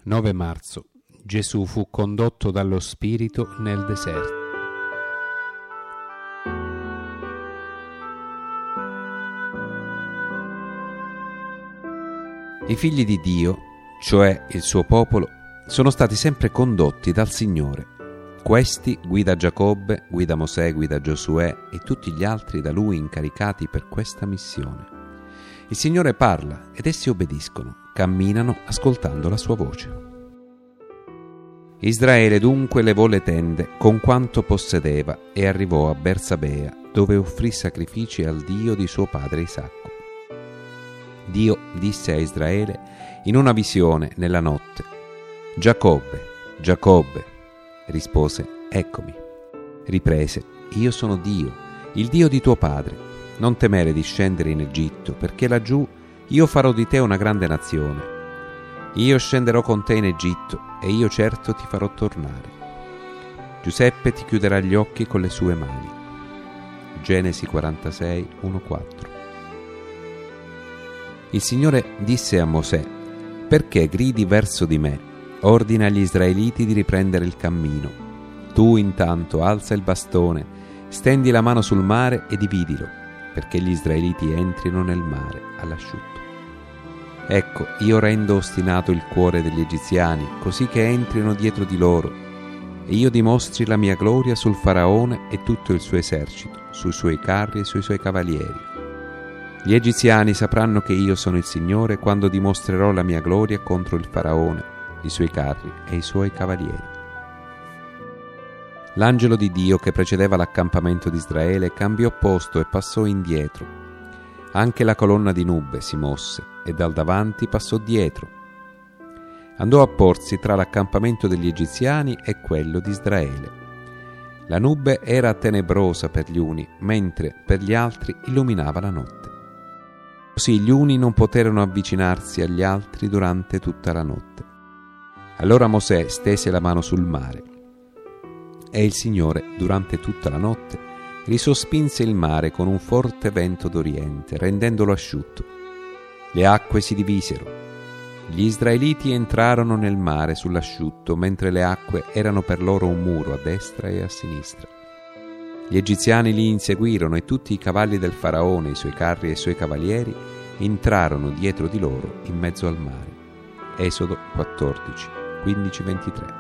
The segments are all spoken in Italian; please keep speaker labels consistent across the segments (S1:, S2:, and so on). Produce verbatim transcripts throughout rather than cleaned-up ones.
S1: nove marzo. Gesù fu condotto dallo Spirito nel deserto. I figli di Dio, cioè il suo popolo, sono stati sempre condotti dal Signore. Questi guida Giacobbe, guida Mosè, guida Giosuè e tutti gli altri da lui incaricati per questa missione. Il Signore parla ed essi obbediscono, camminano ascoltando la sua voce. Israele dunque levò le tende con quanto possedeva e arrivò a Bersabea, dove offrì sacrifici al Dio di suo padre Isacco. Dio disse a Israele in una visione nella notte: Giacobbe, Giacobbe. Rispose: eccomi. Riprese: io sono Dio, il Dio di tuo padre. Non temere di scendere in Egitto, perché laggiù io farò di te una grande nazione. Io scenderò con te in Egitto e io certo ti farò tornare. Giuseppe ti chiuderà gli occhi con le sue mani. Genesi quarantasei, uno quattro. Il Signore disse a Mosè: perché gridi verso di me? Ordina agli israeliti di riprendere il cammino. Tu intanto alza il bastone, stendi la mano sul mare e dividilo, perché gli israeliti entrino nel mare all'asciutto. Ecco, io rendo ostinato il cuore degli egiziani, così che entrino dietro di loro, e io dimostri la mia gloria sul faraone e tutto il suo esercito, sui suoi carri e sui suoi cavalieri. Gli egiziani sapranno che io sono il Signore quando dimostrerò la mia gloria contro il faraone, i suoi carri e i suoi cavalieri. L'angelo di Dio che precedeva l'accampamento di Israele cambiò posto e passò indietro. Anche la colonna di nube si mosse e dal davanti passò dietro. Andò a porsi tra l'accampamento degli egiziani e quello di Israele. La nube era tenebrosa per gli uni, mentre per gli altri illuminava la notte. Così gli uni non poterono avvicinarsi agli altri durante tutta la notte. Allora Mosè stese la mano sul mare, e il Signore, durante tutta la notte, risospinse il mare con un forte vento d'oriente, rendendolo asciutto. Le acque si divisero. Gli israeliti entrarono nel mare sull'asciutto, mentre le acque erano per loro un muro a destra e a sinistra. Gli egiziani li inseguirono e tutti i cavalli del faraone, i suoi carri e i suoi cavalieri entrarono dietro di loro in mezzo al mare. Esodo quattordici, quindici ventitré.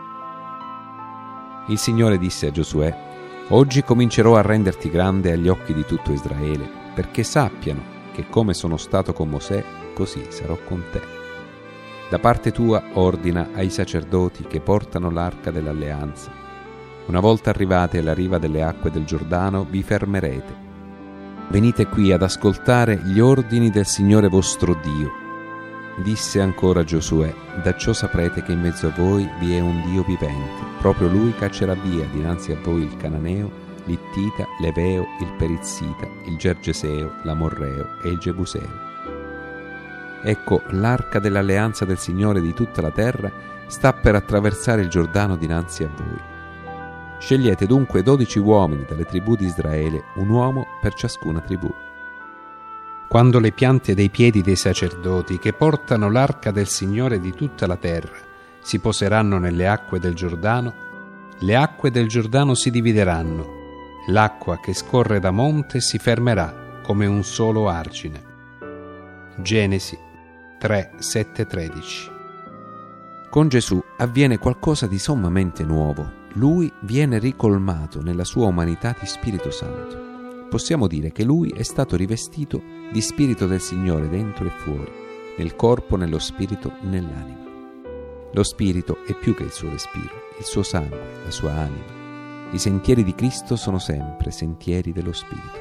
S1: Il Signore disse a Giosuè: oggi comincerò a renderti grande agli occhi di tutto Israele, perché sappiano che come sono stato con Mosè, così sarò con te. Da parte tua ordina ai sacerdoti che portano l'arca dell'alleanza: una volta arrivati alla riva delle acque del Giordano, vi fermerete. Venite qui ad ascoltare gli ordini del Signore vostro Dio. Disse ancora Giosuè: da ciò saprete che in mezzo a voi vi è un Dio vivente. Proprio Lui caccerà via dinanzi a voi il Cananeo, l'Ittita, l'Eveo, il Perizzita, il Gergeseo, l'Amorreo e il Gebuseo. Ecco, l'arca dell'alleanza del Signore di tutta la terra sta per attraversare il Giordano dinanzi a voi. Scegliete dunque dodici uomini dalle tribù di Israele, un uomo per ciascuna tribù. Quando le piante dei piedi dei sacerdoti che portano l'arca del Signore di tutta la terra si poseranno nelle acque del Giordano, le acque del Giordano si divideranno, l'acqua che scorre da monte si fermerà come un solo argine. Genesi tre, sette, tredici. Con Gesù avviene qualcosa di sommamente nuovo. Lui viene ricolmato nella sua umanità di Spirito Santo. Possiamo dire che Lui è stato rivestito di Spirito del Signore dentro e fuori, nel corpo, nello spirito, nell'anima. Lo Spirito è più che il suo respiro, il suo sangue, la sua anima. I sentieri di Cristo sono sempre sentieri dello Spirito.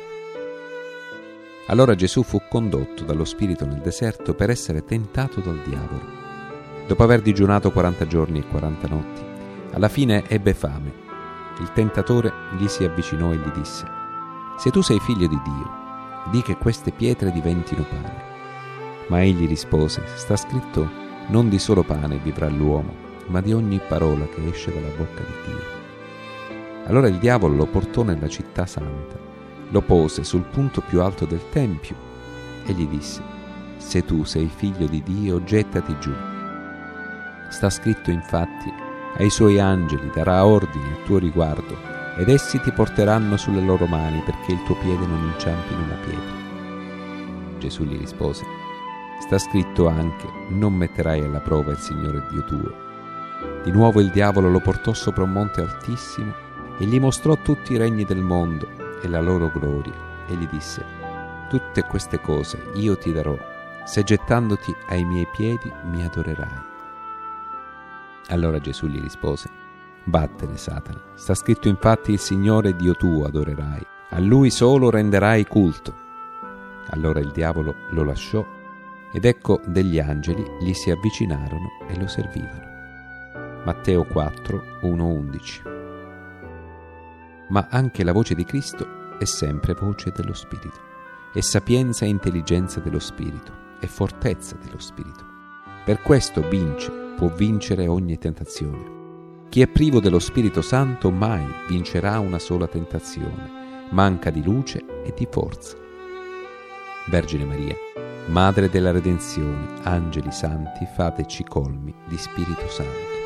S1: Allora Gesù fu condotto dallo Spirito nel deserto per essere tentato dal diavolo. Dopo aver digiunato quaranta giorni e quaranta notti, alla fine ebbe fame. Il tentatore gli si avvicinò e gli disse: se tu sei figlio di Dio, di che queste pietre diventino pane. Ma egli rispose: sta scritto, non di solo pane vivrà l'uomo, ma di ogni parola che esce dalla bocca di Dio. Allora il diavolo lo portò nella città santa, lo pose sul punto più alto del tempio e gli disse: se tu sei figlio di Dio, gettati giù, Sta scritto infatti: ai suoi angeli darà ordini a tuo riguardo, ed essi ti porteranno sulle loro mani perché il tuo piede non inciampi in una pietra. Gesù gli rispose: sta scritto anche: non metterai alla prova il Signore Dio tuo. Di nuovo il diavolo lo portò sopra un monte altissimo e gli mostrò tutti i regni del mondo e la loro gloria, e gli disse: tutte queste cose io ti darò, se gettandoti ai miei piedi mi adorerai. Allora Gesù gli rispose: vattene, Satana, sta scritto infatti: il Signore Dio tuo adorerai, a Lui solo renderai culto. Allora il diavolo lo lasciò, ed ecco degli angeli gli si avvicinarono e lo servivano. Matteo quattro, uno undici. Ma anche la voce di Cristo è sempre voce dello Spirito, è sapienza e intelligenza dello Spirito, è fortezza dello Spirito. Per questo vince, può vincere ogni tentazione. Chi è privo dello Spirito Santo mai vincerà una sola tentazione, manca di luce e di forza. Vergine Maria, Madre della Redenzione, angeli santi, fateci colmi di Spirito Santo.